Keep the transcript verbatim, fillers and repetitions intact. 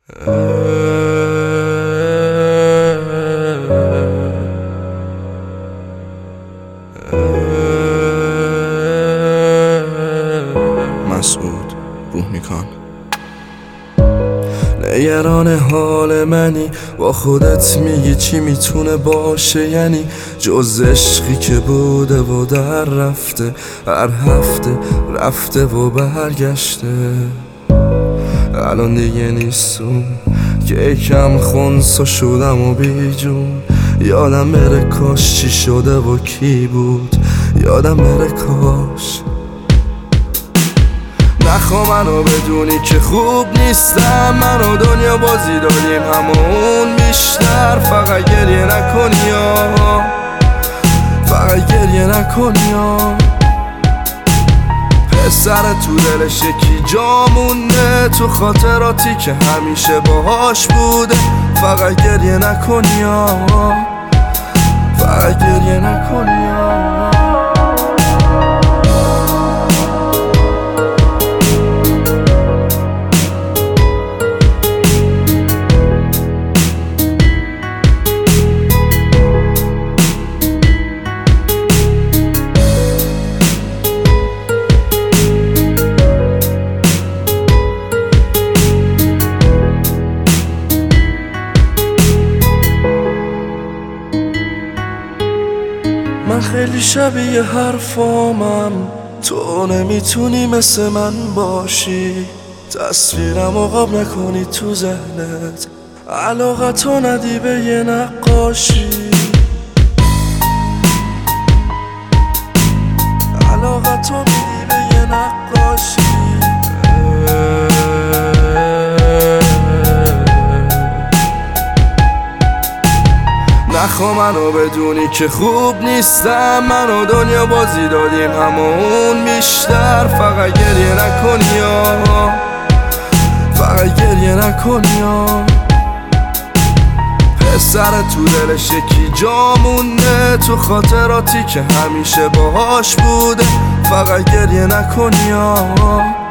مسعود روح‌نیکان. نگران حال منی، با خودت میگی چی میتونه باشه، یعنی جز عشقی که بوده و در رفته، هر هفته رفته و برگشته. الان دیگه نیستم که یکم خونسا شدم و بیجون، یادم بره کاش چی شده و کی بود، یادم بره کاش. نخوا منو بدونی که خوب نیستم، من و دنیا بازی داریم همون بیشتر. فقط گریه نکنی یا فقط گریه نکنی یا پسر تو دلش یکی جا مونده، تو خاطراتی که همیشه باهاش بوده. فقط گریه نکنی یا فقط گریه نکنی یا من خیلی شبیه حرفامم، تو نمیتونی مثل من باشی. تصویرم عقاب نکنی تو ذهنت، علاقتو ندی به یه نقاشی. علاقتو میدی به یه نقاشی. نخوا منو بدونی که خوب نیستم، من و دنیا بازی دادیم همون بیشتر. فقط گریه نکنی یا فقط گریه نکنی یا پسر تو دلش یکی جا مونده، تو خاطراتی که همیشه باهاش بوده. فقط گریه نکنی یا